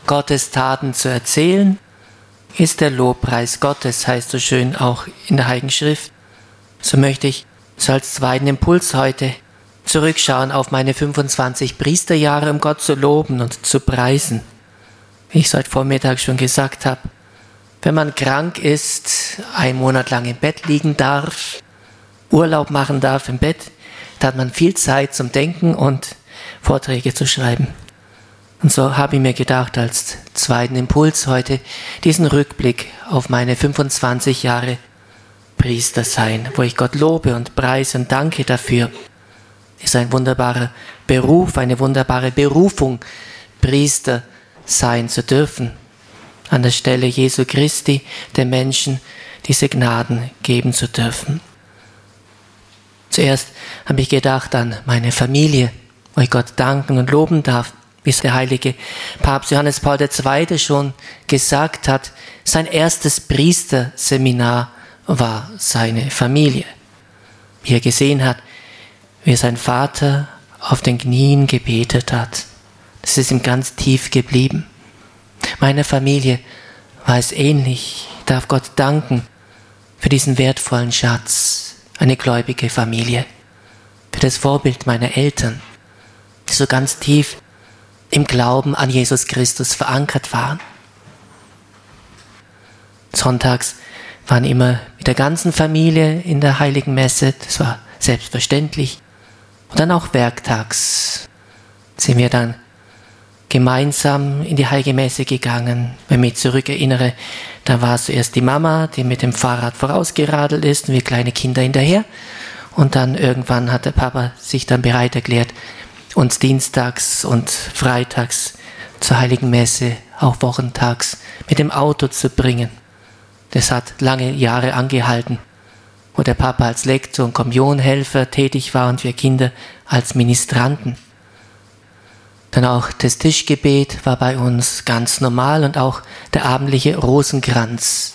Gottes Taten zu erzählen, ist der Lobpreis Gottes, heißt so schön auch in der Heiligen Schrift. So möchte ich so als zweiten Impuls heute zurückschauen auf meine 25 Priesterjahre, um Gott zu loben und zu preisen. Wie ich es heute Vormittag schon gesagt habe, wenn man krank ist, 1 Monat lang im Bett liegen darf, Urlaub machen darf im Bett, da hat man viel Zeit zum Denken und Vorträge zu schreiben. Und so habe ich mir gedacht, als zweiten Impuls heute, diesen Rückblick auf meine 25 Jahre Priester sein, wo ich Gott lobe und preise und danke dafür. Es ist ein wunderbarer Beruf, eine wunderbare Berufung, Priester sein zu dürfen. An der Stelle Jesu Christi den Menschen diese Gnaden geben zu dürfen. Zuerst habe ich gedacht an meine Familie, wo ich Gott danken und loben darf, wie es der heilige Papst Johannes Paul II. Schon gesagt hat, sein erstes Priesterseminar war seine Familie. Wie er gesehen hat, wie sein Vater auf den Knien gebetet hat. Das ist ihm ganz tief geblieben. Meiner Familie war es ähnlich. Ich darf Gott danken für diesen wertvollen Schatz, eine gläubige Familie, für das Vorbild meiner Eltern, die so ganz tief im Glauben an Jesus Christus verankert waren. Sonntags waren immer mit der ganzen Familie in der Heiligen Messe, das war selbstverständlich. Und dann auch werktags sind wir dann gemeinsam in die Heilige Messe gegangen. Wenn ich mich zurückerinnere, da war es zuerst die Mama, die mit dem Fahrrad vorausgeradelt ist und wir kleine Kinder hinterher. Und dann irgendwann hat der Papa sich dann bereit erklärt, uns dienstags und freitags zur Heiligen Messe, auch wochentags, mit dem Auto zu bringen. Das hat lange Jahre angehalten, wo der Papa als Lektor und Kommunionhelfer tätig war und wir Kinder als Ministranten. Dann auch das Tischgebet war bei uns ganz normal und auch der abendliche Rosenkranz,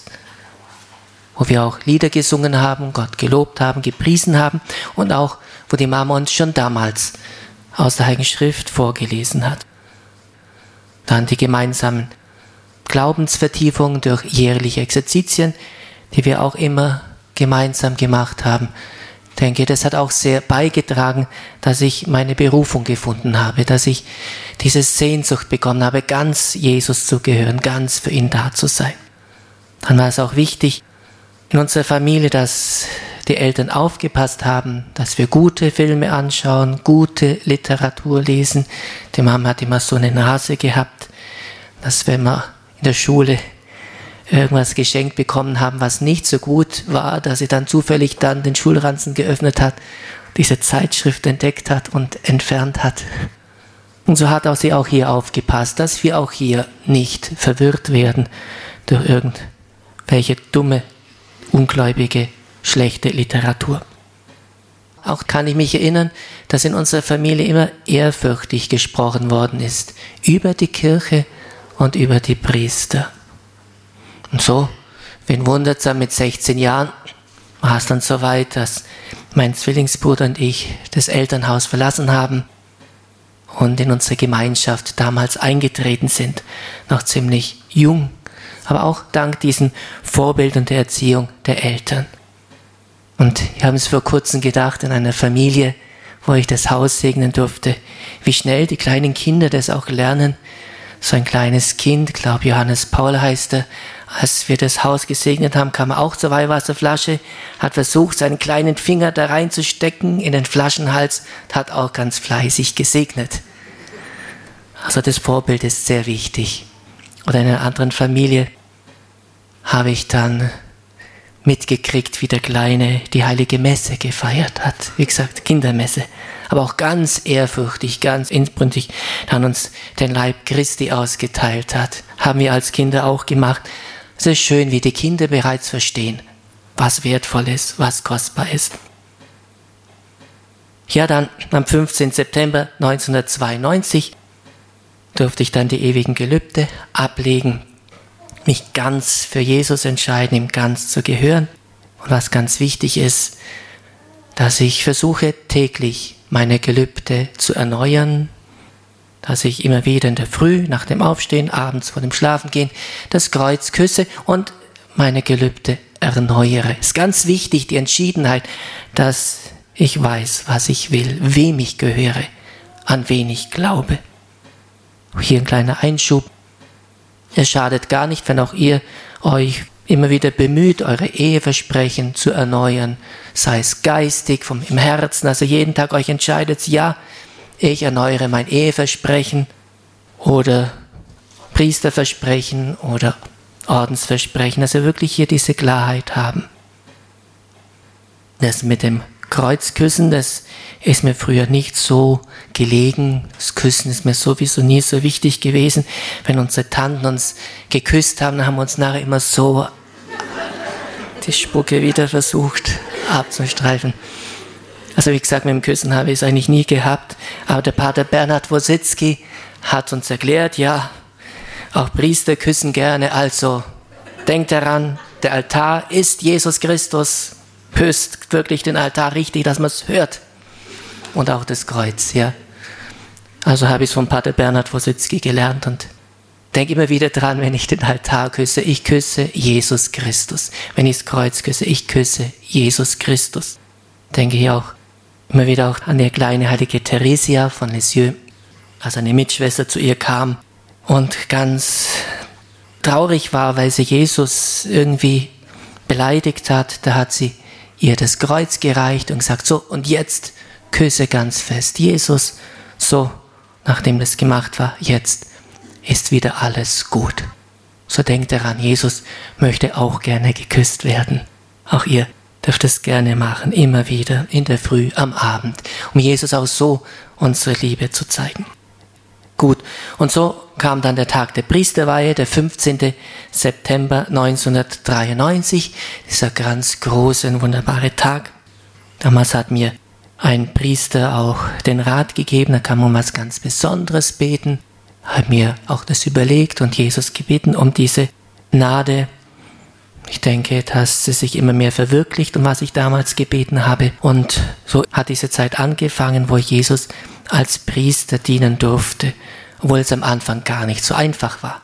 wo wir auch Lieder gesungen haben, Gott gelobt haben, gepriesen haben und auch, wo die Mama uns schon damals aus der Heiligen Schrift vorgelesen hat. Dann die gemeinsamen Glaubensvertiefungen durch jährliche Exerzitien, die wir auch immer gemeinsam gemacht haben. Ich denke, das hat auch sehr beigetragen, dass ich meine Berufung gefunden habe, dass ich diese Sehnsucht bekommen habe, ganz Jesus zu gehören, ganz für ihn da zu sein. Dann war es auch wichtig in unserer Familie, dass die Eltern aufgepasst haben, dass wir gute Filme anschauen, gute Literatur lesen. Die Mama hat immer so eine Nase gehabt, dass wenn wir in der Schule irgendwas geschenkt bekommen haben, was nicht so gut war, dass sie dann zufällig dann den Schulranzen geöffnet hat, diese Zeitschrift entdeckt hat und entfernt hat. Und so hat auch sie auch hier aufgepasst, dass wir auch hier nicht verwirrt werden durch irgendwelche dumme, ungläubige, schlechte Literatur. Auch kann ich mich erinnern, dass in unserer Familie immer ehrfürchtig gesprochen worden ist über die Kirche und über die Priester. Und so, wen wundert's, mit 16 Jahren war es dann so weit, dass mein Zwillingsbruder und ich das Elternhaus verlassen haben und in unsere Gemeinschaft damals eingetreten sind, noch ziemlich jung, aber auch dank diesem Vorbild und der Erziehung der Eltern. Und wir haben es vor kurzem gedacht, in einer Familie, wo ich das Haus segnen durfte, wie schnell die kleinen Kinder das auch lernen. So ein kleines Kind, glaube Johannes Paul heißt er, als wir das Haus gesegnet haben, kam er auch zur Weihwasserflasche, hat versucht, seinen kleinen Finger da reinzustecken in den Flaschenhals, hat auch ganz fleißig gesegnet. Also das Vorbild ist sehr wichtig. Oder in einer anderen Familie habe ich dann mitgekriegt, wie der Kleine die Heilige Messe gefeiert hat. Wie gesagt, Kindermesse. Aber auch ganz ehrfürchtig, ganz inbrünstig, dann uns den Leib Christi ausgeteilt hat. Haben wir als Kinder auch gemacht. Es ist schön, wie die Kinder bereits verstehen, was wertvoll ist, was kostbar ist. Ja, dann am 15. September 1992 durfte ich dann die ewigen Gelübde ablegen, mich ganz für Jesus entscheiden, ihm ganz zu gehören. Und was ganz wichtig ist, dass ich versuche täglich meine Gelübde zu erneuern, dass ich immer wieder in der Früh, nach dem Aufstehen, abends vor dem Schlafengehen, das Kreuz küsse und meine Gelübde erneuere. Es ist ganz wichtig, die Entschiedenheit, dass ich weiß, was ich will, wem ich gehöre, an wen ich glaube. Hier ein kleiner Einschub. Es schadet gar nicht, wenn auch ihr euch immer wieder bemüht, eure Eheversprechen zu erneuern, sei es geistig, im Herzen, also jeden Tag euch entscheidet, ja, ich erneuere mein Eheversprechen oder Priesterversprechen oder Ordensversprechen, dass wir wirklich hier diese Klarheit haben. Das mit dem Kreuzküssen, das ist mir früher nicht so gelegen. Das Küssen ist mir sowieso nie so wichtig gewesen. Wenn unsere Tanten uns geküsst haben, dann haben wir uns nachher immer so die Spucke wieder versucht abzustreifen. Also wie gesagt, mit dem Küssen habe ich es eigentlich nie gehabt. Aber der Pater Bernhard Wositzki hat uns erklärt, ja, auch Priester küssen gerne. Also denkt daran, der Altar ist Jesus Christus. Küsst wirklich den Altar richtig, dass man es hört. Und auch das Kreuz, ja. Also habe ich es von Pater Bernhard Wositzki gelernt und denke immer wieder dran, wenn ich den Altar küsse, ich küsse Jesus Christus. Wenn ich das Kreuz küsse, ich küsse Jesus Christus. Denke ich auch immer wieder auch an die kleine heilige Theresia von Lisieux, als eine Mitschwester zu ihr kam und ganz traurig war, weil sie Jesus irgendwie beleidigt hat. Da hat sie ihr das Kreuz gereicht und gesagt, so, und jetzt küsse ganz fest Jesus. So, nachdem das gemacht war, jetzt ist wieder alles gut. So denkt daran, Jesus möchte auch gerne geküsst werden. Auch ihr dürft es gerne machen, immer wieder, in der Früh, am Abend, um Jesus auch so unsere Liebe zu zeigen. Gut, und so kam dann der Tag der Priesterweihe, der 15. September 1993, dieser ganz große und wunderbare Tag. Damals hat mir ein Priester auch den Rat gegeben, da kann man um was ganz Besonderes beten, hat mir auch das überlegt und Jesus gebeten um diese Gnade. Ich denke, dass es sich immer mehr verwirklicht, um was ich damals gebeten habe. Und so hat diese Zeit angefangen, wo ich Jesus als Priester dienen durfte, obwohl es am Anfang gar nicht so einfach war.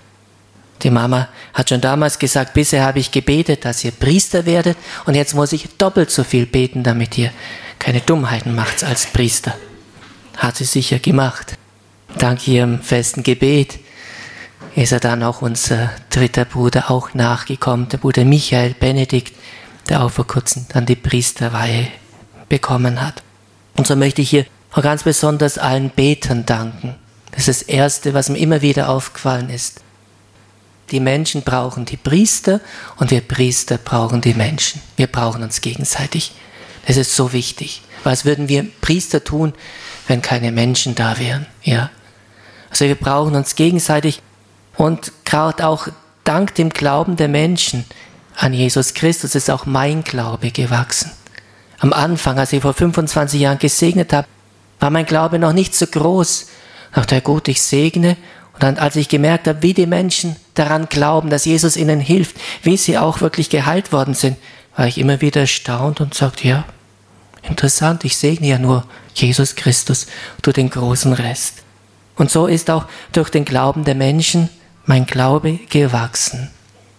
Die Mama hat schon damals gesagt, bisher habe ich gebetet, dass ihr Priester werdet und jetzt muss ich doppelt so viel beten, damit ihr keine Dummheiten macht als Priester. Hat sie sicher gemacht. Dank ihrem festen Gebet ist er dann auch unser dritter Bruder auch nachgekommen, der Bruder Michael Benedikt, der auch vor kurzem dann die Priesterweihe bekommen hat. Und so möchte ich hier auch ganz besonders allen Betern danken. Das ist das Erste, was mir immer wieder aufgefallen ist. Die Menschen brauchen die Priester und wir Priester brauchen die Menschen. Wir brauchen uns gegenseitig. Das ist so wichtig. Was würden wir Priester tun, wenn keine Menschen da wären? Ja. Also wir brauchen uns gegenseitig und gerade auch dank dem Glauben der Menschen an Jesus Christus ist auch mein Glaube gewachsen. Am Anfang, als ich vor 25 Jahren gesegnet habe, war mein Glaube noch nicht so groß. Ich dachte, gut, ich segne. Und dann, als ich gemerkt habe, wie die Menschen daran glauben, dass Jesus ihnen hilft, wie sie auch wirklich geheilt worden sind, war ich immer wieder erstaunt und sagte, ja, interessant, ich segne ja nur Jesus Christus, tu den großen Rest. Und so ist auch durch den Glauben der Menschen mein Glaube gewachsen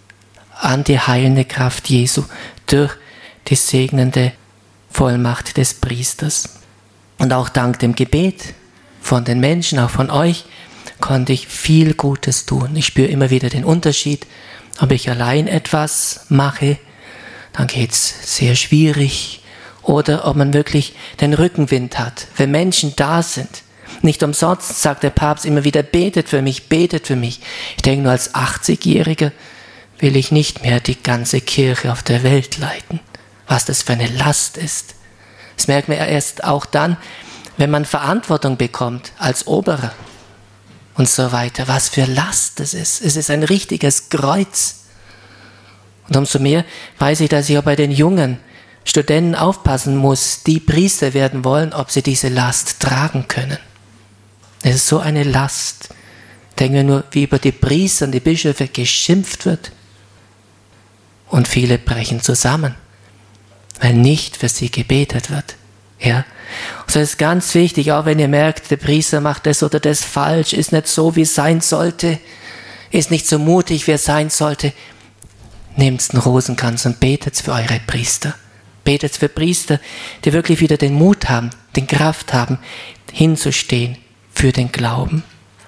an die heilende Kraft Jesu durch die segnende Vollmacht des Priesters. Und auch dank dem Gebet von den Menschen, auch von euch, konnte ich viel Gutes tun. Ich spüre immer wieder den Unterschied, ob ich allein etwas mache, dann geht es sehr schwierig, oder ob man wirklich den Rückenwind hat, wenn Menschen da sind. Nicht umsonst sagt der Papst immer wieder, betet für mich, betet für mich. Ich denke, nur als 80-Jähriger will ich nicht mehr die ganze Kirche auf der Welt leiten. Was das für eine Last ist. Das merkt man erst auch dann, wenn man Verantwortung bekommt als Oberer und so weiter. Was für Last das ist. Es ist ein richtiges Kreuz. Und umso mehr weiß ich, dass ich auch bei den jungen Studenten aufpassen muss, die Priester werden wollen, ob sie diese Last tragen können. Es ist so eine Last. Denken wir nur, wie über die Priester und die Bischöfe geschimpft wird. Und viele brechen zusammen, weil nicht für sie gebetet wird. Ja. Und so ist ganz wichtig, auch wenn ihr merkt, der Priester macht das oder das falsch, ist nicht so, wie es sein sollte, ist nicht so mutig, wie er sein sollte. Nehmt einen Rosenkranz und betet für eure Priester. Betet für Priester, die wirklich wieder den Mut haben, den Kraft haben, hinzustehen für den Glauben.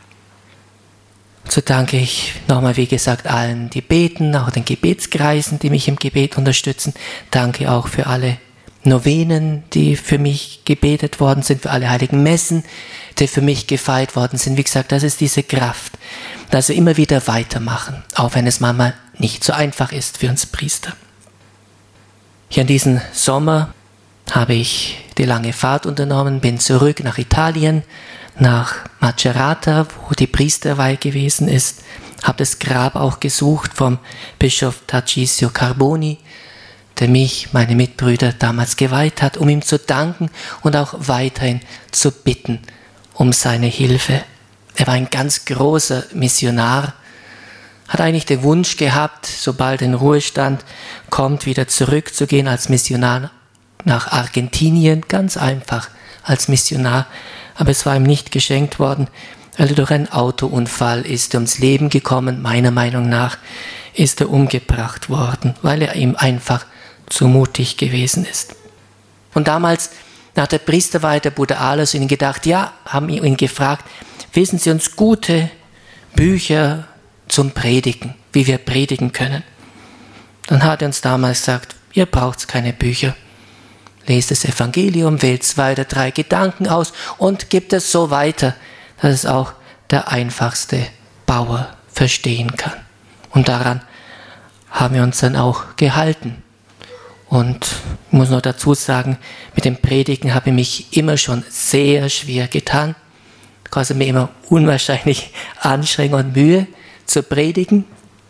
So danke ich nochmal, wie gesagt, allen, die beten, auch den Gebetskreisen, die mich im Gebet unterstützen. Danke auch für alle Novenen, die für mich gebetet worden sind, für alle heiligen Messen, die für mich gefeiert worden sind. Wie gesagt, das ist diese Kraft, dass wir immer wieder weitermachen, auch wenn es manchmal nicht so einfach ist für uns Priester. Hier in diesem Sommer habe ich die lange Fahrt unternommen, bin zurück nach Italien, nach Macerata, wo die Priesterweihe gewesen ist, habe das Grab auch gesucht vom Bischof Tarcisio Carboni, der mich, meine Mitbrüder, damals geweiht hat, um ihm zu danken und auch weiterhin zu bitten um seine Hilfe. Er war ein ganz großer Missionar, hat eigentlich den Wunsch gehabt, sobald er in Ruhestand kommt, wieder zurückzugehen als Missionar nach Argentinien, ganz einfach als Missionar. Aber es war ihm nicht geschenkt worden, weil er durch einen Autounfall ist ums Leben gekommen. Meiner Meinung nach ist er umgebracht worden, weil er ihm einfach zu mutig gewesen ist. Und damals, nach der Priesterweihe, der Bruder Alois ihnen gedacht, ja, haben ihn gefragt, wissen Sie uns gute Bücher zum Predigen, wie wir predigen können? Dann hat er uns damals gesagt, ihr braucht keine Bücher. Lest das Evangelium, wählt 2 oder 3 Gedanken aus und gibt es so weiter, dass es auch der einfachste Bauer verstehen kann. Und daran haben wir uns dann auch gehalten. Und ich muss noch dazu sagen, mit dem Predigen habe ich mich immer schon sehr schwer getan. Es kostet mir immer unwahrscheinlich Anstrengung und Mühe zu predigen.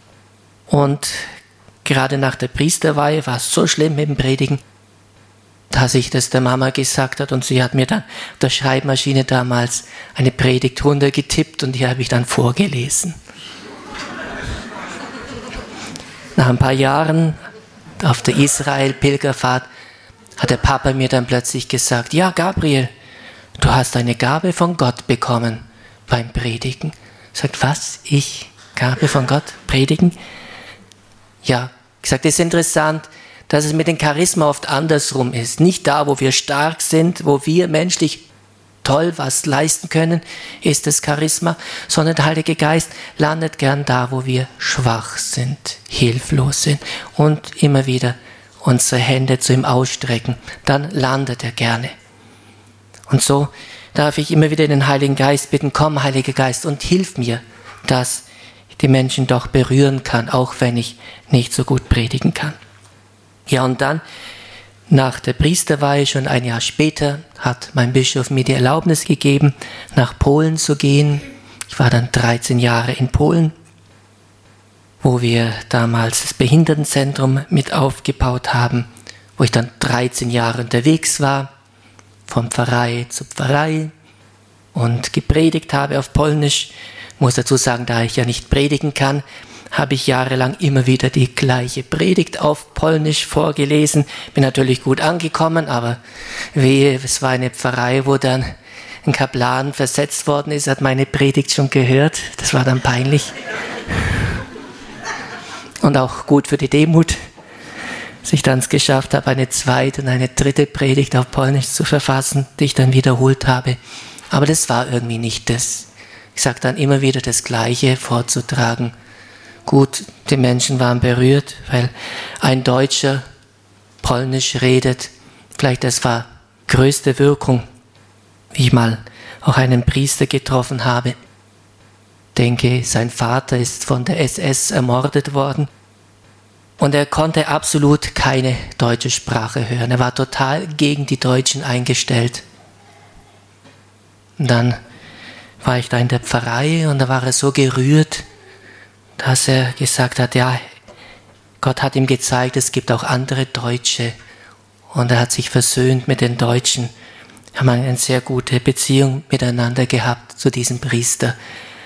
Und gerade nach der Priesterweihe war es so schlimm mit dem Predigen, dass ich das der Mama gesagt habe und sie hat mir dann auf der Schreibmaschine damals eine Predigt runtergetippt und die habe ich dann vorgelesen. Nach ein paar Jahren auf der Israel-Pilgerfahrt hat der Papa mir dann plötzlich gesagt, ja Gabriel, du hast eine Gabe von Gott bekommen beim Predigen. Sagt, was? Ich? Gabe von Gott? Predigen? Ja, ich sage, das ist interessant, dass es mit dem Charisma oft andersrum ist. Nicht da, wo wir stark sind, wo wir menschlich toll was leisten können, ist das Charisma, sondern der Heilige Geist landet gern da, wo wir schwach sind, hilflos sind und immer wieder unsere Hände zu ihm ausstrecken. Dann landet er gerne. Und so darf ich immer wieder den Heiligen Geist bitten, komm Heiliger Geist und hilf mir, dass ich die Menschen doch berühren kann, auch wenn ich nicht so gut predigen kann. Ja, und dann, nach der Priesterweihe, schon ein Jahr später, hat mein Bischof mir die Erlaubnis gegeben, nach Polen zu gehen. Ich war dann 13 Jahre in Polen, wo wir damals das Behindertenzentrum mit aufgebaut haben, wo ich dann 13 Jahre unterwegs war, von Pfarrei zu Pfarrei und gepredigt habe auf Polnisch. Ich muss dazu sagen, da ich ja nicht predigen kann, habe ich jahrelang immer wieder die gleiche Predigt auf Polnisch vorgelesen. Bin natürlich gut angekommen, aber wehe, es war eine Pfarrei, wo dann ein Kaplan versetzt worden ist, hat meine Predigt schon gehört. Das war dann peinlich. Und auch gut für die Demut, dass ich dann es geschafft habe, eine 2. und eine 3. Predigt auf Polnisch zu verfassen, die ich dann wiederholt habe. Aber das war irgendwie nicht das. Ich sage dann immer wieder das Gleiche vorzutragen. Gut, die Menschen waren berührt, weil ein Deutscher Polnisch redet. Vielleicht das war größte Wirkung, wie ich mal auch einen Priester getroffen habe. Ich denke, sein Vater ist von der SS ermordet worden und er konnte absolut keine deutsche Sprache hören. Er war total gegen die Deutschen eingestellt. Und dann war ich da in der Pfarrei und da war er so gerührt, dass er gesagt hat, ja, Gott hat ihm gezeigt, es gibt auch andere Deutsche. Und er hat sich versöhnt mit den Deutschen. Wir haben eine sehr gute Beziehung miteinander gehabt zu diesem Priester.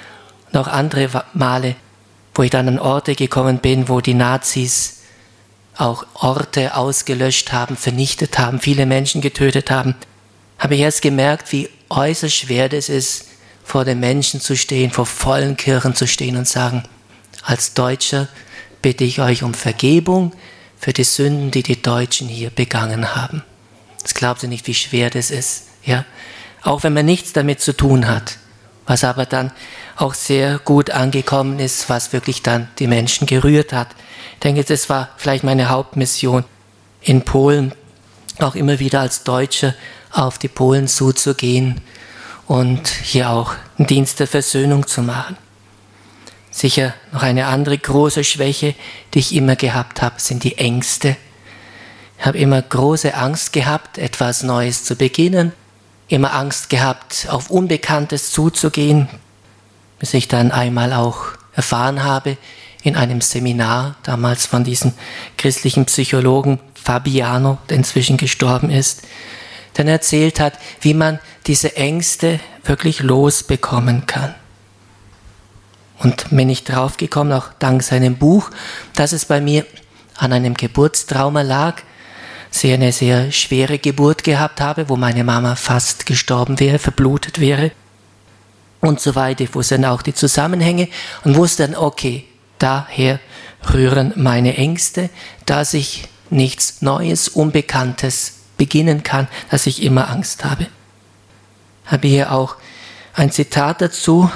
Und auch andere Male, wo ich dann an Orte gekommen bin, wo die Nazis auch Orte ausgelöscht haben, vernichtet haben, viele Menschen getötet haben, habe ich erst gemerkt, wie äußerst schwer es ist, vor den Menschen zu stehen, vor vollen Kirchen zu stehen und sagen, als Deutscher bitte ich euch um Vergebung für die Sünden, die die Deutschen hier begangen haben. Das glaubt ihr nicht, wie schwer das ist, ja? Auch wenn man nichts damit zu tun hat, was aber dann auch sehr gut angekommen ist, was wirklich dann die Menschen gerührt hat. Ich denke, das war vielleicht meine Hauptmission in Polen, auch immer wieder als Deutscher auf die Polen zuzugehen und hier auch einen Dienst der Versöhnung zu machen. Sicher noch eine andere große Schwäche, die ich immer gehabt habe, sind die Ängste. Ich habe immer große Angst gehabt, etwas Neues zu beginnen, immer Angst gehabt, auf Unbekanntes zuzugehen, bis ich dann einmal auch erfahren habe in einem Seminar, damals von diesem christlichen Psychologen Fabiano, der inzwischen gestorben ist, der erzählt hat, wie man diese Ängste wirklich losbekommen kann. Und bin ich draufgekommen, auch dank seinem Buch, dass es bei mir an einem Geburtstrauma lag, eine sehr schwere Geburt gehabt habe, wo meine Mama fast gestorben wäre, verblutet wäre und so weiter. Ich wusste dann auch die Zusammenhänge und wusste dann, okay, daher rühren meine Ängste, dass ich nichts Neues, Unbekanntes beginnen kann, dass ich immer Angst habe. Ich habe hier auch ein Zitat dazu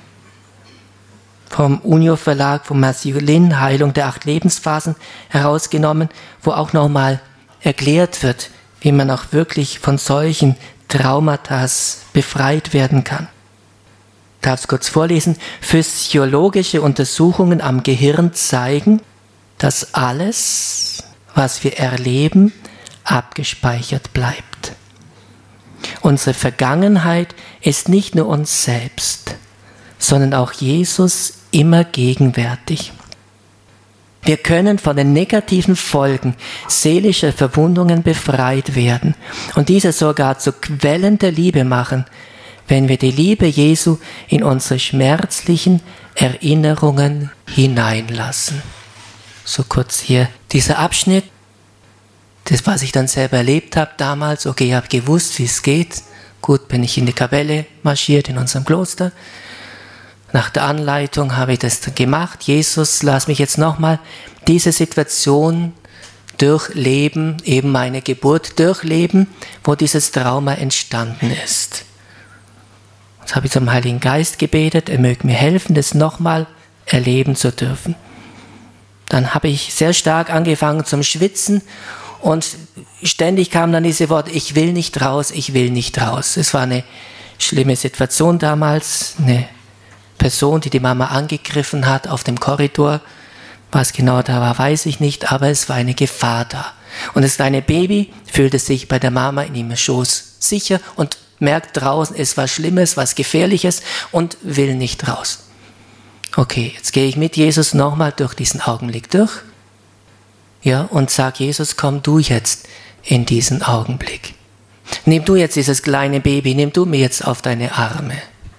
vom Unio Verlag, von Matthew Lin, Heilung der 8 Lebensphasen, herausgenommen, wo auch nochmal erklärt wird, wie man auch wirklich von solchen Traumata befreit werden kann. Ich darf es kurz vorlesen. Physiologische Untersuchungen am Gehirn zeigen, dass alles, was wir erleben, abgespeichert bleibt. Unsere Vergangenheit ist nicht nur uns selbst, sondern auch Jesus immer gegenwärtig. Wir können von den negativen Folgen seelischer Verwundungen befreit werden und diese sogar zu Quellen der Liebe machen, wenn wir die Liebe Jesu in unsere schmerzlichen Erinnerungen hineinlassen. So kurz hier dieser Abschnitt, das, was ich dann selber erlebt habe damals. Okay, ich habe gewusst, wie es geht. Gut, bin ich in die Kapelle marschiert in unserem Kloster. Nach der Anleitung habe ich das gemacht. Jesus, lass mich jetzt nochmal diese Situation durchleben, eben meine Geburt durchleben, wo dieses Trauma entstanden ist. Jetzt habe ich zum Heiligen Geist gebetet, er möge mir helfen, das nochmal erleben zu dürfen. Dann habe ich sehr stark angefangen zum Schwitzen und ständig kamen dann diese Worte, ich will nicht raus, ich will nicht raus. Es war eine schlimme Situation damals, eine Person, die Mama angegriffen hat auf dem Korridor. Was genau da war, weiß ich nicht, aber es war eine Gefahr da. Und das kleine Baby fühlte sich bei der Mama in ihrem Schoß sicher und merkt draußen, es war Schlimmes, was Gefährliches und will nicht raus. Okay, jetzt gehe ich mit Jesus nochmal durch diesen Augenblick durch, ja, und sag Jesus, komm du jetzt in diesen Augenblick. Nimm du jetzt dieses kleine Baby, nimm du mir jetzt auf deine Arme.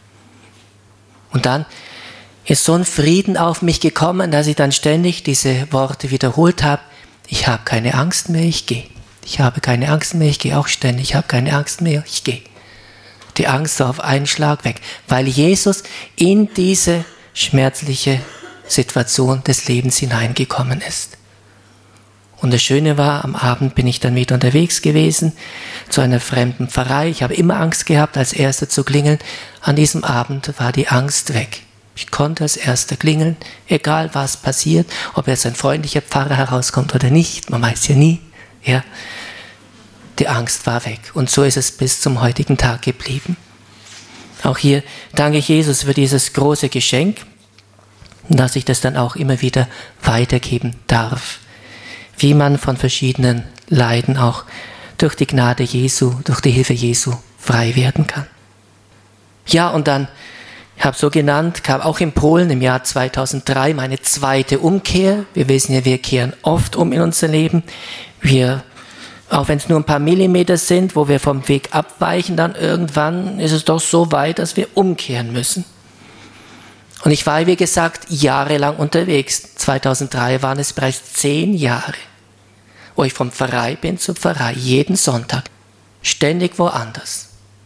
Und dann ist so ein Frieden auf mich gekommen, dass ich dann ständig diese Worte wiederholt habe. Ich habe keine Angst mehr, ich gehe. Ich habe keine Angst mehr, ich gehe auch ständig. Ich habe keine Angst mehr, ich gehe. Die Angst war auf einen Schlag weg, weil Jesus in diese schmerzliche Situation des Lebens hineingekommen ist. Und das Schöne war, am Abend bin ich dann wieder unterwegs gewesen zu einer fremden Pfarrei. Ich habe immer Angst gehabt, als Erster zu klingeln. An diesem Abend war die Angst weg. Ich konnte als Erster klingeln, egal was passiert, ob jetzt ein freundlicher Pfarrer herauskommt oder nicht, man weiß ja nie. Ja. Die Angst war weg und so ist es bis zum heutigen Tag geblieben. Auch hier danke ich Jesus für dieses große Geschenk, dass ich das dann auch immer wieder weitergeben darf. Wie man von verschiedenen Leiden auch durch die Gnade Jesu, durch die Hilfe Jesu frei werden kann. Ja, und dann, ich habe so genannt, kam auch in Polen im Jahr 2003 meine zweite Umkehr. Wir wissen ja, wir kehren oft um in unser Leben. Auch wenn es nur ein paar Millimeter sind, wo wir vom Weg abweichen, dann irgendwann ist es doch so weit, dass wir umkehren müssen. Und ich war, wie gesagt, jahrelang unterwegs. 2003 waren es bereits 10 Jahre. wo ich vom Pfarrei bin zum Pfarrei, jeden Sonntag, ständig woanders.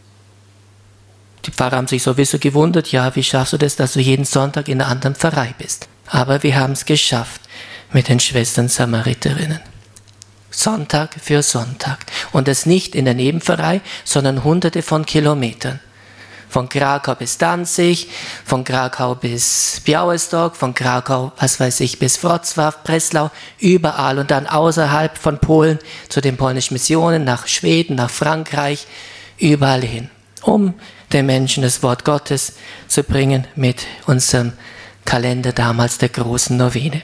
Die Pfarrer haben sich sowieso gewundert, ja, wie schaffst du das, dass du jeden Sonntag in einer anderen Pfarrei bist? Aber wir haben es geschafft mit den Schwestern Samariterinnen. Sonntag für Sonntag. Und das nicht in der Nebenpfarrei, sondern hunderte von Kilometern. Von Krakau bis Danzig, von Krakau bis Białystok, von Krakau, was weiß ich, bis Wrocław, Breslau, überall und dann außerhalb von Polen zu den polnischen Missionen, nach Schweden, nach Frankreich, überall hin, um den Menschen das Wort Gottes zu bringen mit unserem Kalender damals der großen Novene.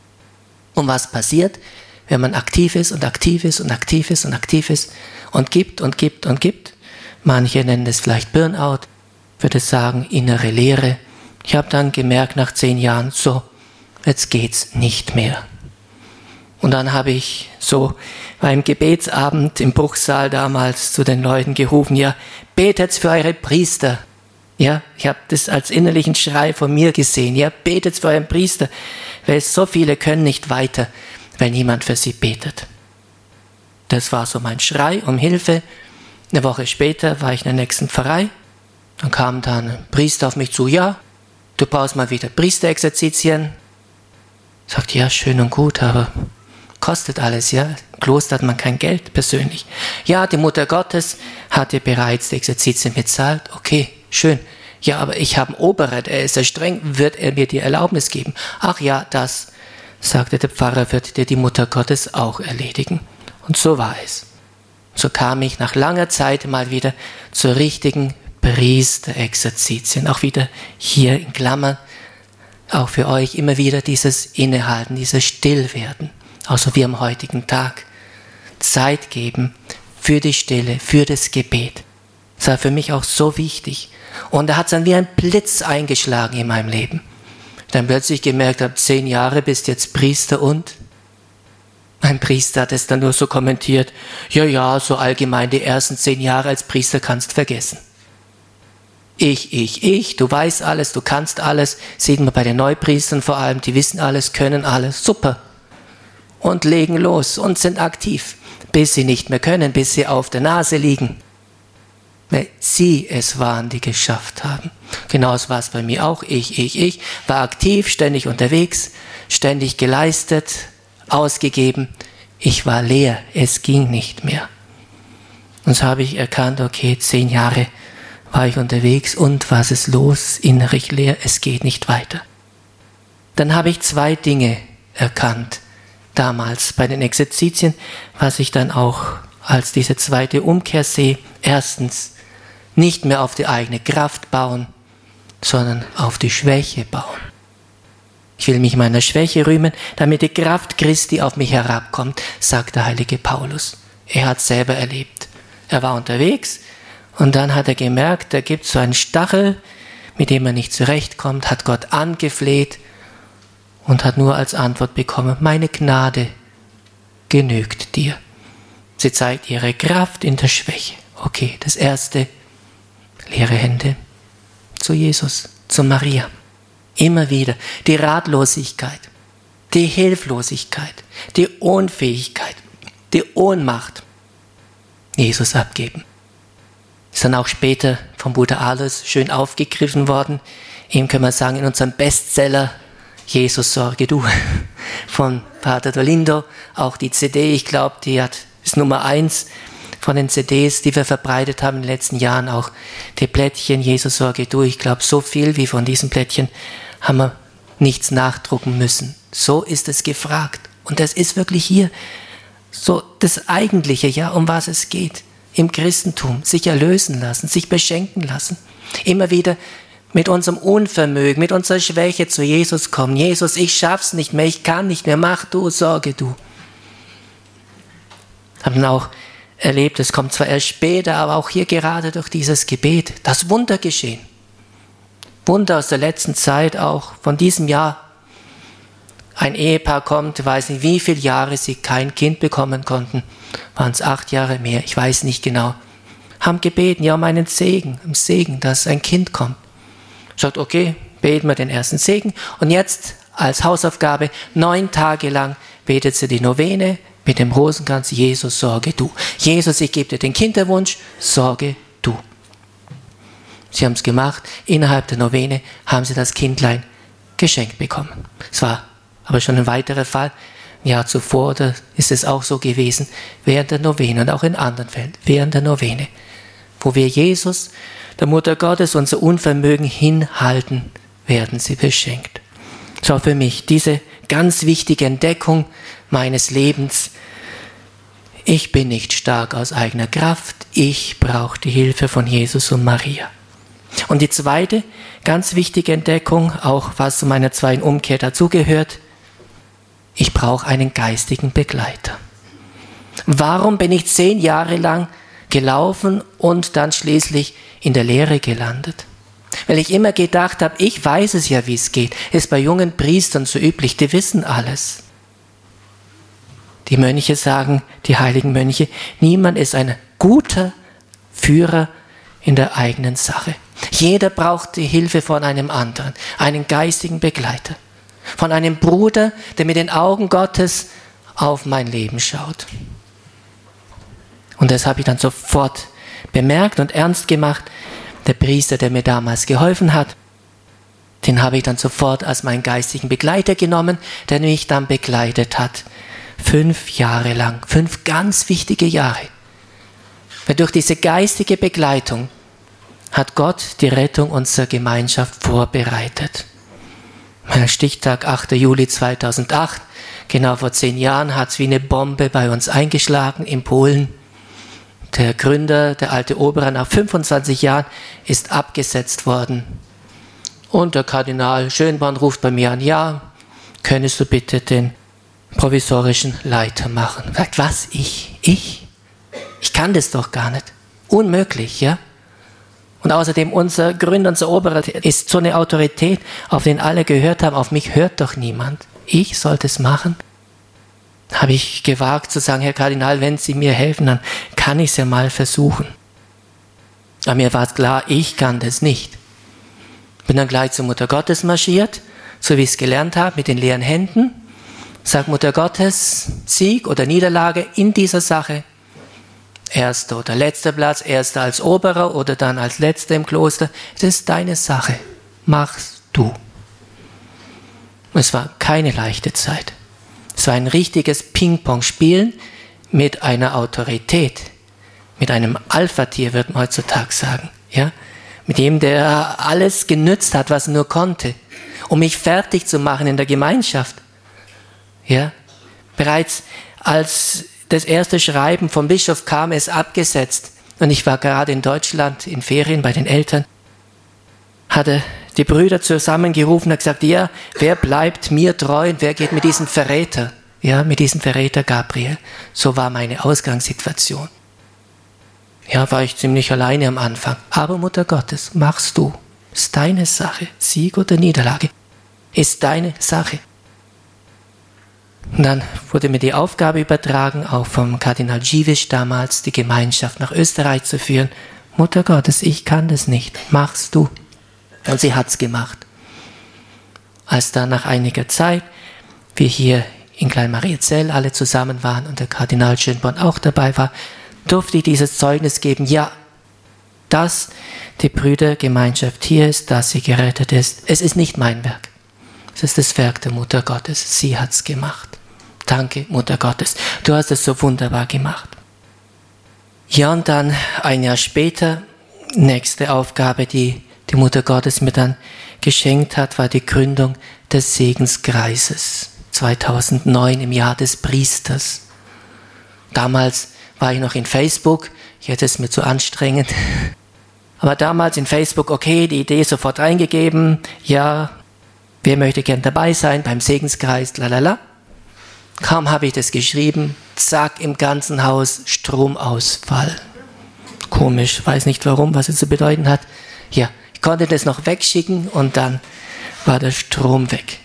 Und was passiert, wenn man aktiv ist und aktiv ist und aktiv ist und aktiv ist und gibt und gibt und gibt? Manche nennen es vielleicht Burnout, würde sagen innere Leere. Ich habe dann gemerkt nach 10 Jahren, so, jetzt geht's nicht mehr. Und dann habe ich so beim Gebetsabend im Bruchsaal damals zu den Leuten gerufen, ja, betet für eure Priester. Ja, ich habe das als innerlichen Schrei von mir gesehen. Ja, betet für euren Priester, weil so viele können nicht weiter, weil niemand für sie betet. Das war so mein Schrei um Hilfe. Eine Woche später war ich in der nächsten Pfarrei. Dann kam dann ein Priester auf mich zu, ja, du brauchst mal wieder Priesterexerzitien. Ich sagte, ja, schön und gut, aber kostet alles, ja. Im Kloster hat man kein Geld persönlich. Ja, die Mutter Gottes hat dir bereits die Exerzitien bezahlt. Okay, schön. Ja, aber ich habe einen Oberret, er ist sehr streng, wird er mir die Erlaubnis geben? Ach ja, das, sagte der Pfarrer, wird dir die Mutter Gottes auch erledigen. Und so war es. So kam ich nach langer Zeit mal wieder zur richtigen Priesterexerzitien. Auch wieder hier in Klammern, auch für euch immer wieder dieses Innehalten, dieses Stillwerden. Auch so wie am heutigen Tag. Zeit geben für die Stille, für das Gebet. Das war für mich auch so wichtig. Und da hat es dann wie ein Blitz eingeschlagen in meinem Leben. Dann plötzlich gemerkt habe, 10 Jahre bist jetzt Priester und? Mein Priester hat es dann nur so kommentiert, ja, so allgemein die ersten 10 Jahre als Priester kannst vergessen. Ich, du weißt alles, du kannst alles, sieht man bei den Neupriestern vor allem, die wissen alles, können alles, super. Und legen los und sind aktiv, bis sie nicht mehr können, bis sie auf der Nase liegen. Weil sie es waren, die geschafft haben. Genauso war es bei mir auch, ich, war aktiv, ständig unterwegs, ständig geleistet, ausgegeben. Ich war leer, es ging nicht mehr. Und so habe ich erkannt, okay, 10 Jahre war ich unterwegs und was ist los? Innerlich leer, es geht nicht weiter. Dann habe ich 2 Dinge erkannt, damals bei den Exerzitien, was ich dann auch als diese zweite Umkehr sehe. Erstens, nicht mehr auf die eigene Kraft bauen, sondern auf die Schwäche bauen. Ich will mich meiner Schwäche rühmen, damit die Kraft Christi auf mich herabkommt, sagt der heilige Paulus. Er hat es selber erlebt. Er war unterwegs und dann hat er gemerkt, da gibt es so einen Stachel, mit dem er nicht zurechtkommt, hat Gott angefleht und hat nur als Antwort bekommen, meine Gnade genügt dir. Sie zeigt ihre Kraft in der Schwäche. Okay, das erste, leere Hände zu Jesus, zu Maria. Immer wieder die Ratlosigkeit, die Hilflosigkeit, die Unfähigkeit, die Ohnmacht Jesus abgeben. Ist dann auch später vom Bruder Alois schön aufgegriffen worden. Ihm können wir sagen, in unserem Bestseller Jesus sorge du von Pater Dolindo, auch die CD, ich glaube, ist Nummer 1 von den CDs, die wir verbreitet haben in den letzten Jahren, auch die Plättchen Jesus sorge du. Ich glaube, so viel wie von diesen Plättchen haben wir nichts nachdrucken müssen. So ist es gefragt. Und das ist wirklich hier so das Eigentliche, ja, um was es geht im Christentum. Sich erlösen lassen, sich beschenken lassen. Immer wieder mit unserem Unvermögen, mit unserer Schwäche zu Jesus kommen. Jesus, ich schaff's nicht mehr, ich kann nicht mehr, mach du, sorge du. Haben auch erlebt, es kommt zwar erst später, aber auch hier gerade durch dieses Gebet, das Wunder geschehen. Wunder aus der letzten Zeit, auch von diesem Jahr. Ein Ehepaar kommt, weiß nicht, wie viele Jahre sie kein Kind bekommen konnten. Waren es 8 Jahre mehr, ich weiß nicht genau. Haben gebeten, ja, um einen Segen, dass ein Kind kommt. Sagt, okay, beten wir den ersten Segen. Und jetzt als Hausaufgabe, 9 Tage lang betet sie die Novene, mit dem Rosenkranz: Jesus, sorge du. Jesus, ich gebe dir den Kinderwunsch, sorge du. Sie haben es gemacht, innerhalb der Novene haben sie das Kindlein geschenkt bekommen. Es war aber schon ein weiterer Fall. Ein Jahr zuvor ist es auch so gewesen, während der Novene und auch in anderen Fällen, während der Novene, wo wir Jesus, der Mutter Gottes, unser Unvermögen hinhalten, werden sie beschenkt. Es war für mich diese ganz wichtige Entdeckung meines Lebens: Ich bin nicht stark aus eigener Kraft, ich brauche die Hilfe von Jesus und Maria. Und die zweite ganz wichtige Entdeckung, auch was zu meiner zweiten Umkehr dazugehört: Ich brauche einen geistigen Begleiter. Warum bin ich 10 Jahre lang gelaufen und dann schließlich in der Lehre gelandet? Weil ich immer gedacht habe, ich weiß es ja, wie es geht. Ist bei jungen Priestern so üblich, die wissen alles. Die Mönche sagen, die heiligen Mönche, niemand ist ein guter Führer in der eigenen Sache. Jeder braucht die Hilfe von einem anderen, einen geistigen Begleiter, von einem Bruder, der mit den Augen Gottes auf mein Leben schaut. Und das habe ich dann sofort bemerkt und ernst gemacht. Der Priester, der mir damals geholfen hat, den habe ich dann sofort als meinen geistigen Begleiter genommen, der mich dann begleitet hat. 5 Jahre lang, 5 ganz wichtige Jahre. Weil durch diese geistige Begleitung hat Gott die Rettung unserer Gemeinschaft vorbereitet. Stichtag 8. Juli 2008, genau vor 10 Jahren, hat es wie eine Bombe bei uns eingeschlagen in Polen. Der Gründer, der alte Oberer, nach 25 Jahren ist abgesetzt worden. Und der Kardinal Schönborn ruft bei mir an: Ja, könntest du bitte den provisorischen Leiter machen? Sagt: Was, ich? Ich kann das doch gar nicht. Unmöglich, ja? Und außerdem unser Gründer, unser Oberer ist so eine Autorität, auf den alle gehört haben. Auf mich hört doch niemand. Ich sollte es machen? Habe ich gewagt zu sagen: Herr Kardinal, wenn Sie mir helfen, dann kann ich es ja mal versuchen. Aber mir war es klar, ich kann das nicht. Bin dann gleich zur Mutter Gottes marschiert, so wie ich es gelernt habe, mit den leeren Händen. Sag: Mutter Gottes, Sieg oder Niederlage in dieser Sache. Erster oder letzter Platz, erster als Oberer oder dann als letzter im Kloster. Das ist deine Sache. Machst du. Es war keine leichte Zeit. Es war ein richtiges Ping-Pong-Spielen mit einer Autorität, mit einem Alpha-Tier, wird man heutzutage sagen, ja? Mit dem, der alles genützt hat, was er nur konnte, um mich fertig zu machen in der Gemeinschaft. Ja? Bereits als das erste Schreiben vom Bischof kam, es abgesetzt, und ich war gerade in Deutschland in Ferien bei den Eltern, hatte die Brüder zusammengerufen und gesagt: Ja, wer bleibt mir treu und wer geht mit diesem Verräter? Ja, mit diesem Verräter Gabriel. So war meine Ausgangssituation. Ja, war ich ziemlich alleine am Anfang. Aber Mutter Gottes, machst du. Ist deine Sache. Sieg oder Niederlage. Ist deine Sache. Und dann wurde mir die Aufgabe übertragen, auch vom Kardinal Dziwisz damals, die Gemeinschaft nach Österreich zu führen. Mutter Gottes, ich kann das nicht. Machst du. Und sie hat's gemacht. Als dann nach einiger Zeit wir hier in Kleinmariazell alle zusammen waren und der Kardinal Schönborn auch dabei war, durfte ich dieses Zeugnis geben: Ja, dass die Brüdergemeinschaft hier ist, dass sie gerettet ist. Es ist nicht mein Werk. Es ist das Werk der Mutter Gottes. Sie hat's gemacht. Danke, Mutter Gottes. Du hast es so wunderbar gemacht. Ja, und dann ein Jahr später, nächste Aufgabe, die die Mutter Gottes mir dann geschenkt hat, war die Gründung des Segenskreises. 2009 im Jahr des Priesters. Damals war ich noch in Facebook, jetzt ist es mir zu anstrengend. Aber damals in Facebook, okay, die Idee sofort reingegeben, ja, wer möchte gern dabei sein beim Segenskreis, lalala. Kaum habe ich das geschrieben, zack, im ganzen Haus Stromausfall. Komisch, weiß nicht warum, was es zu bedeuten hat. Ja, ich konnte das noch wegschicken und dann war der Strom weg.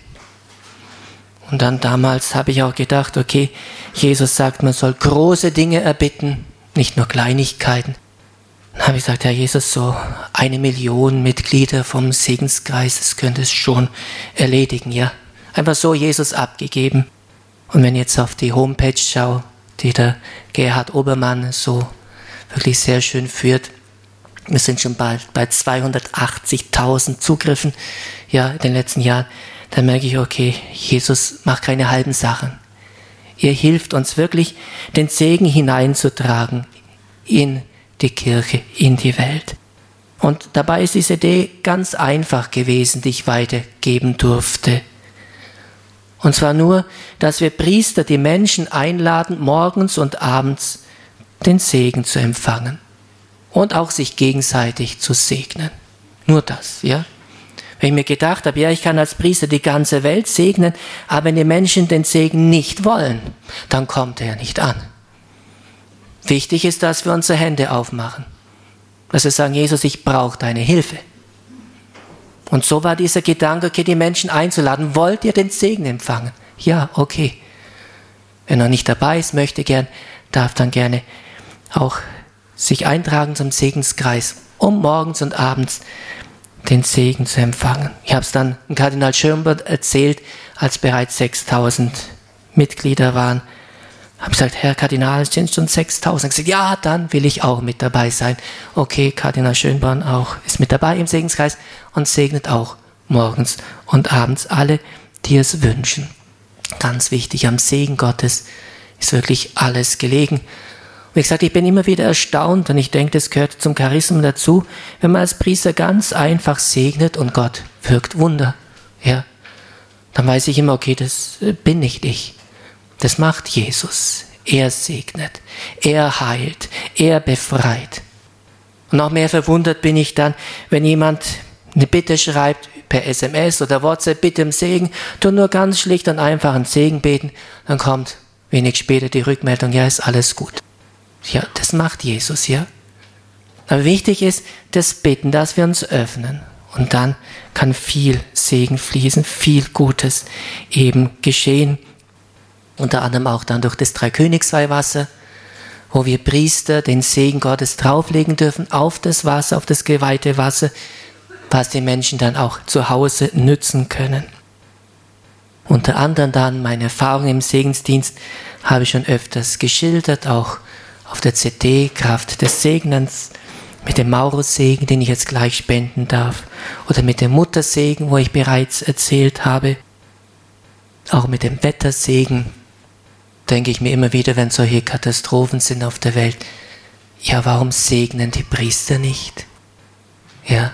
Und dann damals habe ich auch gedacht, okay, Jesus sagt, man soll große Dinge erbitten, nicht nur Kleinigkeiten. Dann habe ich gesagt, Herr Jesus, so 1 Million Mitglieder vom Segenskreis, das könnte es schon erledigen, ja. Einfach so Jesus abgegeben. Und wenn ich jetzt auf die Homepage schaue, die der Gerhard Obermann so wirklich sehr schön führt, wir sind schon bald bei 280.000 Zugriffen in den letzten Jahren, dann merke ich, okay, Jesus macht keine halben Sachen. Er hilft uns wirklich, den Segen hineinzutragen in die Kirche, in die Welt. Und dabei ist diese Idee ganz einfach gewesen, die ich weitergeben durfte. Und zwar nur, dass wir Priester die Menschen einladen, morgens und abends den Segen zu empfangen und auch sich gegenseitig zu segnen. Nur das, ja. Wenn ich mir gedacht habe, ich kann als Priester die ganze Welt segnen, aber wenn die Menschen den Segen nicht wollen, dann kommt er nicht an. Wichtig ist, dass wir unsere Hände aufmachen. Dass wir sagen, Jesus, ich brauche deine Hilfe. Und so war dieser Gedanke, okay, die Menschen einzuladen. Wollt ihr den Segen empfangen? Ja, okay. Wenn er nicht dabei ist, darf dann gerne auch sich eintragen zum Segenskreis, um morgens und abends den Segen zu empfangen. Ich habe es dann dem Kardinal Schönborn erzählt, als bereits 6.000 Mitglieder waren. Habe gesagt, Herr Kardinal, es sind schon 6.000. Gesagt, ja, dann will ich auch mit dabei sein. Okay, Kardinal Schönborn auch ist mit dabei im Segenskreis und segnet auch morgens und abends alle, die es wünschen. Ganz wichtig, am Segen Gottes ist wirklich alles gelegen. Wie gesagt, ich bin immer wieder erstaunt und ich denke, das gehört zum Charisma dazu, wenn man als Priester ganz einfach segnet und Gott wirkt Wunder. Ja, dann weiß ich immer, okay, das bin nicht ich. Das macht Jesus. Er segnet, er heilt, er befreit. Und noch mehr verwundert bin ich dann, wenn jemand eine Bitte schreibt per SMS oder WhatsApp, bitte um Segen, tu nur ganz schlicht und einfach einen Segen beten, dann kommt wenig später die Rückmeldung, ja, ist alles gut. Ja, das macht Jesus, ja. Aber wichtig ist das Bitten, dass wir uns öffnen. Und dann kann viel Segen fließen, viel Gutes eben geschehen. Unter anderem auch dann durch das Dreikönigsweihwasser, wo wir Priester den Segen Gottes drauflegen dürfen auf das Wasser, auf das geweihte Wasser, was die Menschen dann auch zu Hause nützen können. Unter anderem dann meine Erfahrungen im Segensdienst habe ich schon öfters geschildert, auch auf der CD, Kraft des Segnens, mit dem Maurussegen, den ich jetzt gleich spenden darf, oder mit dem Muttersegen, wo ich bereits erzählt habe, auch mit dem Wettersegen, denke ich mir immer wieder, wenn solche Katastrophen sind auf der Welt, ja, warum segnen die Priester nicht? Ja,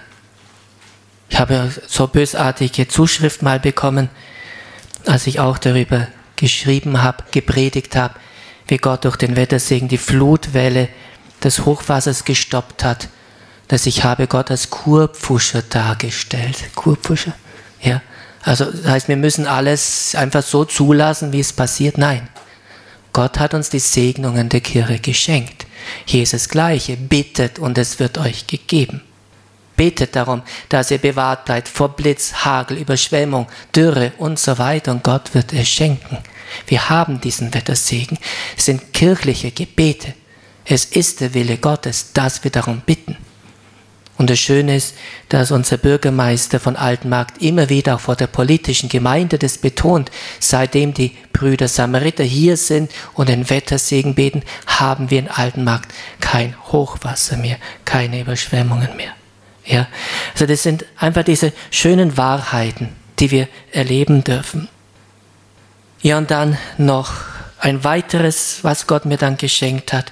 ich habe so bösartige Zuschrift mal bekommen, als ich auch darüber geschrieben habe, gepredigt habe, wie Gott durch den Wettersegen die Flutwelle des Hochwassers gestoppt hat, dass ich habe Gott als Kurpfuscher dargestellt. Kurpfuscher? Ja. Also das heißt, wir müssen alles einfach so zulassen, wie es passiert. Nein. Gott hat uns die Segnungen der Kirche geschenkt. Hier ist das Gleiche. Bittet und es wird euch gegeben. Betet darum, dass ihr bewahrt bleibt vor Blitz, Hagel, Überschwemmung, Dürre und so weiter und Gott wird es schenken. Wir haben diesen Wettersegen. Es sind kirchliche Gebete. Es ist der Wille Gottes, dass wir darum bitten. Und das Schöne ist, dass unser Bürgermeister von Altenmarkt immer wieder auch vor der politischen Gemeinde das betont. Seitdem die Brüder Samariter hier sind und den Wettersegen beten, haben wir in Altenmarkt kein Hochwasser mehr, keine Überschwemmungen mehr. Ja, also das sind einfach diese schönen Wahrheiten, die wir erleben dürfen. Ja, und dann noch ein weiteres, was Gott mir dann geschenkt hat.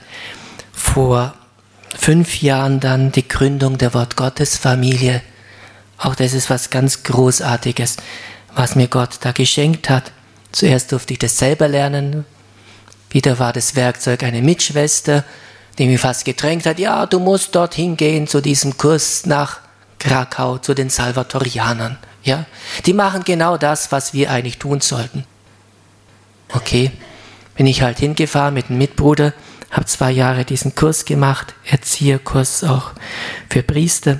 Vor 5 Jahren dann die Gründung der Wort-Gottes-Familie. Auch das ist was ganz Großartiges, was mir Gott da geschenkt hat. Zuerst durfte ich das selber lernen. Wieder war das Werkzeug eine Mitschwester, die mich fast gedrängt hat, ja, du musst dorthin gehen zu diesem Kurs nach Krakau, zu den Salvatorianern. Ja? Die machen genau das, was wir eigentlich tun sollten. Okay, bin ich halt hingefahren mit einem Mitbruder, habe 2 Jahre diesen Kurs gemacht, Erzieherkurs auch für Priester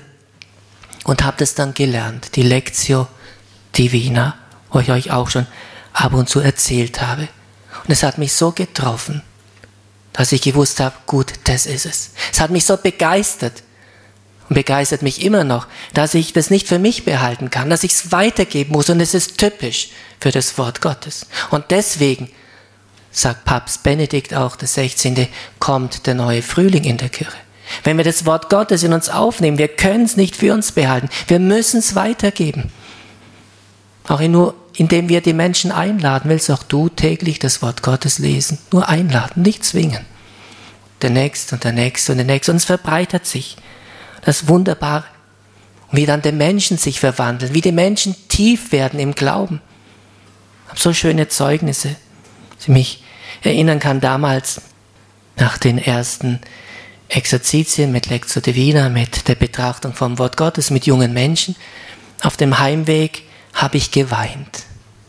und habe das dann gelernt, die Lectio Divina, wo ich euch auch schon ab und zu erzählt habe. Und es hat mich so getroffen, dass ich gewusst habe, gut, das ist es. Es hat mich so begeistert und begeistert mich immer noch, dass ich das nicht für mich behalten kann, dass ich es weitergeben muss und es ist typisch für das Wort Gottes. Und deswegen sagt Papst Benedikt auch, der 16., kommt der neue Frühling in der Kirche. Wenn wir das Wort Gottes in uns aufnehmen, wir können es nicht für uns behalten. Wir müssen es weitergeben. Auch nur indem wir die Menschen einladen, willst auch du täglich das Wort Gottes lesen. Nur einladen, nicht zwingen. Der Nächste und der Nächste und der Nächste. Und es verbreitet sich. Das Wunderbare. Und wie dann die Menschen sich verwandeln, wie die Menschen tief werden im Glauben. Ich habe so schöne Zeugnisse, die mich erinnern kann damals nach den ersten Exerzitien mit Lectio Divina, mit der Betrachtung vom Wort Gottes, mit jungen Menschen. Auf dem Heimweg habe ich geweint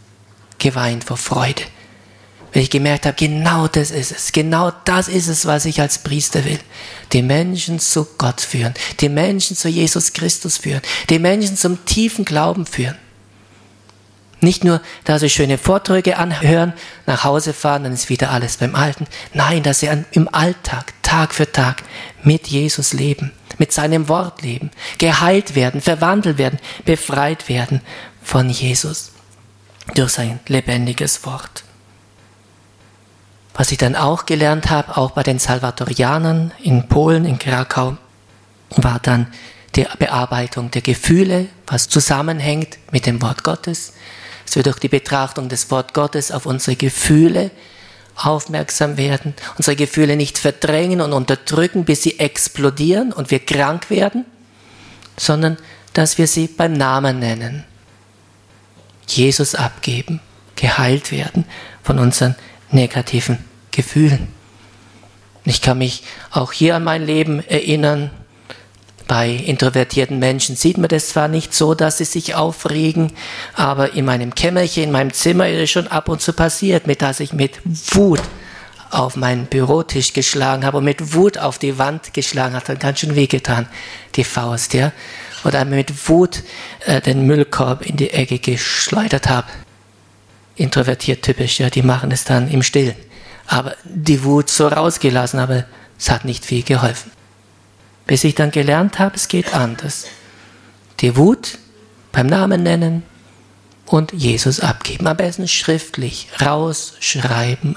vor Freude, weil ich gemerkt habe, genau das ist es, was ich als Priester will. Die Menschen zu Gott führen, die Menschen zu Jesus Christus führen, die Menschen zum tiefen Glauben führen. Nicht nur, dass sie schöne Vorträge anhören, nach Hause fahren, dann ist wieder alles beim Alten. Nein, dass sie im Alltag, Tag für Tag mit Jesus leben, mit seinem Wort leben, geheilt werden, verwandelt werden, befreit werden von Jesus durch sein lebendiges Wort. Was ich dann auch gelernt habe, auch bei den Salvatorianern in Polen, in Krakau, war dann die Bearbeitung der Gefühle, was zusammenhängt mit dem Wort Gottes. Dass wir durch die Betrachtung des Wort Gottes auf unsere Gefühle aufmerksam werden, unsere Gefühle nicht verdrängen und unterdrücken, bis sie explodieren und wir krank werden, sondern dass wir sie beim Namen nennen. Jesus abgeben, geheilt werden von unseren negativen Gefühlen. Ich kann mich auch hier an mein Leben erinnern. Bei introvertierten Menschen sieht man das zwar nicht so, dass sie sich aufregen, aber in meinem Kämmerchen, in meinem Zimmer ist es schon ab und zu passiert, dass ich mit Wut auf meinen Bürotisch geschlagen habe und mit Wut auf die Wand geschlagen habe. Hat ganz schön wehgetan, die Faust, ja. Oder mit Wut den Müllkorb in die Ecke geschleudert habe. Introvertiert typisch, ja, die machen es dann im Stillen. Aber die Wut so rausgelassen, aber es hat nicht viel geholfen. Bis ich dann gelernt habe, es geht anders. Die Wut beim Namen nennen und Jesus abgeben. Am besten schriftlich. Rausschreiben.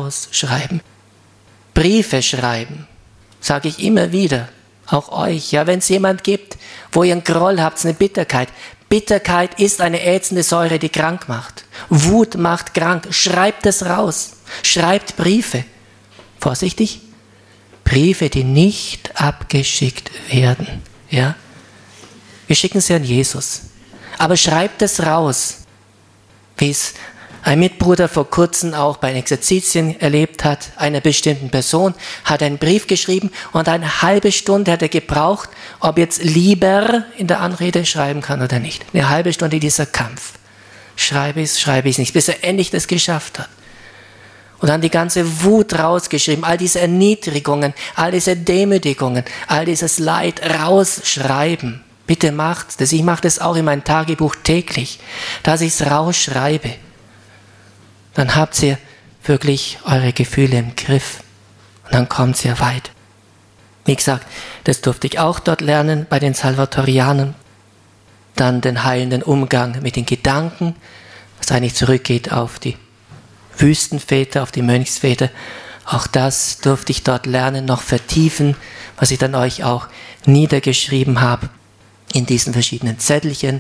Briefe schreiben. Sage ich immer wieder. Auch euch. Ja, wenn es jemand gibt, wo ihr einen Groll habt, eine Bitterkeit. Bitterkeit ist eine ätzende Säure, die krank macht. Wut macht krank. Schreibt es raus. Schreibt Briefe. Vorsichtig. Briefe, die nicht abgeschickt werden. Ja? Wir schicken sie an Jesus. Aber schreibt es raus. Wie es ein Mitbruder vor kurzem auch bei Exerzitien erlebt hat, einer bestimmten Person, hat einen Brief geschrieben und eine halbe Stunde hat er gebraucht, ob jetzt lieber in der Anrede schreiben kann oder nicht. Eine halbe Stunde dieser Kampf. Schreibe ich es nicht, bis er endlich das geschafft hat. Und dann die ganze Wut rausgeschrieben, all diese Erniedrigungen, all diese Demütigungen, all dieses Leid rausschreiben. Bitte macht das. Ich mache das auch in meinem Tagebuch täglich, dass ich es rausschreibe. Dann habt ihr wirklich eure Gefühle im Griff. Und dann kommt ihr weit. Wie gesagt, das durfte ich auch dort lernen bei den Salvatorianern. Dann den heilenden Umgang mit den Gedanken, was eigentlich zurückgeht auf die Wüstenväter, auf die Mönchsväter. Auch das durfte ich dort lernen, noch vertiefen, was ich dann euch auch niedergeschrieben habe in diesen verschiedenen Zettelchen.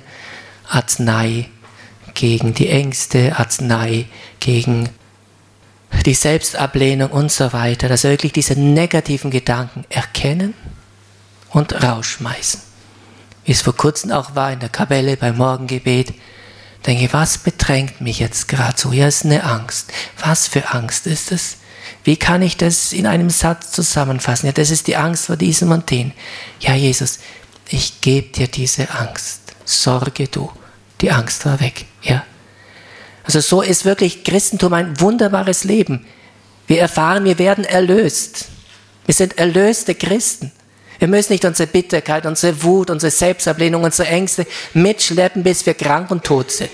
Arznei gegen die Ängste, Arznei gegen die Selbstablehnung und so weiter. Dass wir wirklich diese negativen Gedanken erkennen und rausschmeißen. Wie es vor kurzem auch war in der Kapelle beim Morgengebet. Denke, was bedrängt mich jetzt gerade so? Ja, es ist eine Angst. Was für Angst ist es? Wie kann ich das in einem Satz zusammenfassen? Ja, das ist die Angst vor diesem und dem. Ja, Jesus, ich gebe dir diese Angst. Sorge du. Die Angst war weg. Ja. Also so ist wirklich Christentum ein wunderbares Leben. Wir erfahren, wir werden erlöst. Wir sind erlöste Christen. Wir müssen nicht unsere Bitterkeit, unsere Wut, unsere Selbstablehnung, unsere Ängste mitschleppen, bis wir krank und tot sind.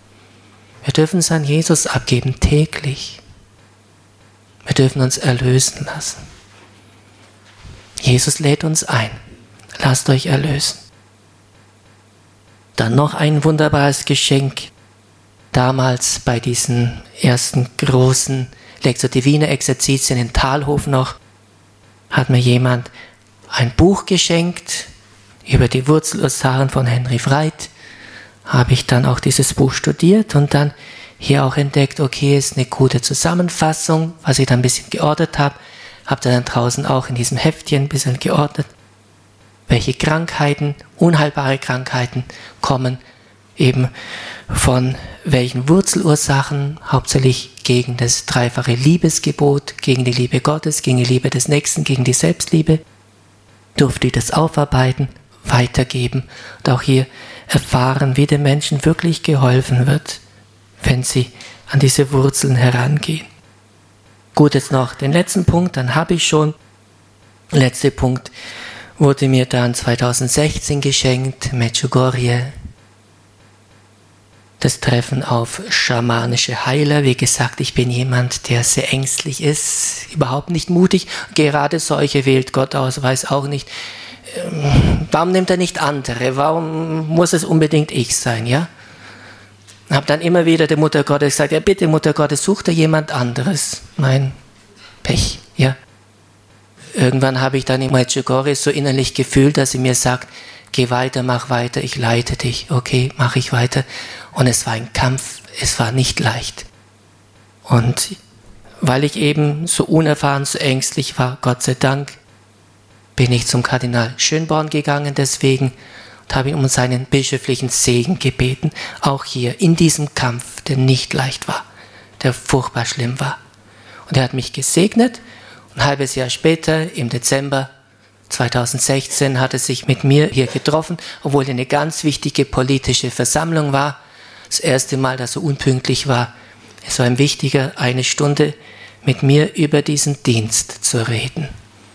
Wir dürfen es an Jesus abgeben, täglich. Wir dürfen uns erlösen lassen. Jesus lädt uns ein. Lasst euch erlösen. Dann noch ein wunderbares Geschenk. Damals bei diesen ersten großen Lectio Divina Exerzitien in Thalhof noch, hat mir jemand ein Buch geschenkt über die Wurzelursachen von Henry Wright. Habe ich dann auch dieses Buch studiert und dann hier auch entdeckt, okay, ist eine gute Zusammenfassung, was ich dann ein bisschen geordnet habe. Habe dann draußen auch in diesem Heftchen ein bisschen geordnet, welche Krankheiten, unheilbare Krankheiten kommen, eben von welchen Wurzelursachen, hauptsächlich gegen das dreifache Liebesgebot, gegen die Liebe Gottes, gegen die Liebe des Nächsten, gegen die Selbstliebe, durfte ich das aufarbeiten, weitergeben und auch hier erfahren, wie den Menschen wirklich geholfen wird, wenn sie an diese Wurzeln herangehen. Gut, jetzt noch den letzten Punkt, dann habe ich schon. Der letzte Punkt wurde mir dann 2016 geschenkt, Medjugorje. Das Treffen auf schamanische Heiler. Wie gesagt, ich bin jemand, der sehr ängstlich ist, überhaupt nicht mutig. Gerade solche wählt Gott aus, weiß auch nicht, warum nimmt er nicht andere? Warum muss es unbedingt ich sein, ja? Habe dann immer wieder der Mutter Gottes gesagt, ja bitte Mutter Gottes, such dir jemand anderes. Mein Pech, ja. Irgendwann habe ich dann in Medjugorje so innerlich gefühlt, dass sie mir sagt, geh weiter, mach weiter, ich leite dich. Okay, mache ich weiter. Und es war ein Kampf, es war nicht leicht. Und weil ich eben so unerfahren, so ängstlich war, Gott sei Dank, bin ich zum Kardinal Schönborn gegangen deswegen und habe ihn um seinen bischöflichen Segen gebeten, auch hier in diesem Kampf, der nicht leicht war, der furchtbar schlimm war. Und er hat mich gesegnet und ein halbes Jahr später, im Dezember 2016, hat er sich mit mir hier getroffen, obwohl eine ganz wichtige politische Versammlung war. Das erste Mal, dass er unpünktlich war. Es war ihm wichtiger, eine Stunde mit mir über diesen Dienst zu reden.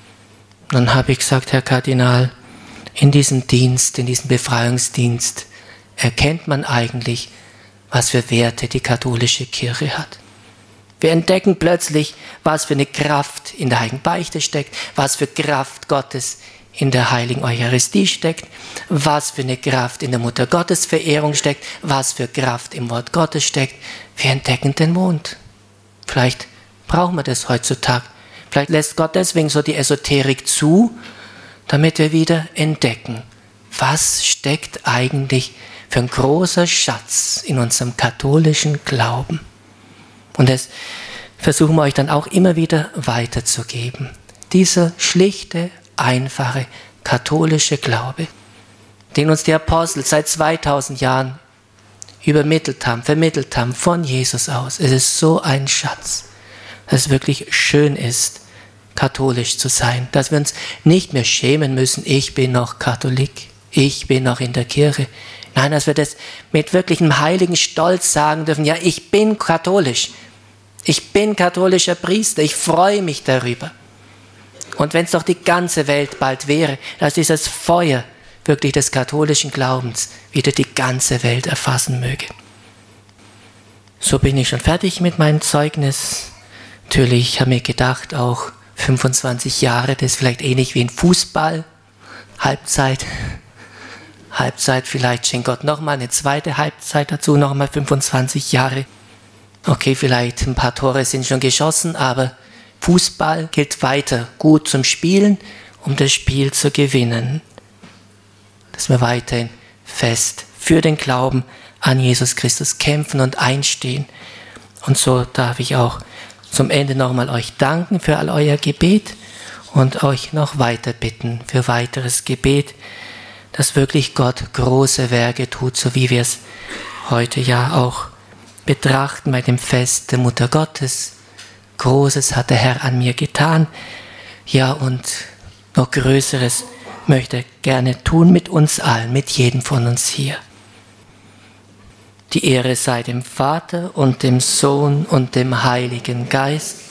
Dann habe ich gesagt, Herr Kardinal, in diesem Dienst, in diesem Befreiungsdienst, erkennt man eigentlich, was für Werte die katholische Kirche hat. Wir entdecken plötzlich, was für eine Kraft in der Heiligen Beichte steckt, was für Kraft Gottes in der Heiligen Eucharistie steckt, was für eine Kraft in der Mutter Gottes Verehrung steckt, was für Kraft im Wort Gottes steckt. Wir entdecken den Mond. Vielleicht brauchen wir das heutzutage. Vielleicht lässt Gott deswegen so die Esoterik zu, damit wir wieder entdecken, was steckt eigentlich für ein großer Schatz in unserem katholischen Glauben. Und das versuchen wir euch dann auch immer wieder weiterzugeben. Dieser schlichte, einfache, katholische Glaube, den uns die Apostel seit 2000 Jahren übermittelt haben, vermittelt haben von Jesus aus. Es ist so ein Schatz, dass es wirklich schön ist, katholisch zu sein, dass wir uns nicht mehr schämen müssen, ich bin noch Katholik, ich bin noch in der Kirche. Nein, dass wir das mit wirklichem heiligen Stolz sagen dürfen, ja, ich bin katholisch, ich bin katholischer Priester, ich freue mich darüber. Und wenn es doch die ganze Welt bald wäre, dass dieses Feuer wirklich des katholischen Glaubens wieder die ganze Welt erfassen möge. So bin ich schon fertig mit meinem Zeugnis. Natürlich habe ich mir gedacht, auch 25 Jahre, das ist vielleicht ähnlich wie ein Fußball, Halbzeit, vielleicht schenkt Gott nochmal eine zweite Halbzeit dazu, nochmal 25 Jahre. Okay, vielleicht ein paar Tore sind schon geschossen, aber Fußball gilt weiter gut zum Spielen, um das Spiel zu gewinnen. Dass wir weiterhin fest für den Glauben an Jesus Christus kämpfen und einstehen. Und so darf ich auch zum Ende nochmal euch danken für all euer Gebet und euch noch weiter bitten für weiteres Gebet, dass wirklich Gott große Werke tut, so wie wir es heute ja auch betrachten bei dem Fest der Mutter Gottes. Großes hat der Herr an mir getan, ja, und noch Größeres möchte er gerne tun mit uns allen, mit jedem von uns hier. Die Ehre sei dem Vater und dem Sohn und dem Heiligen Geist,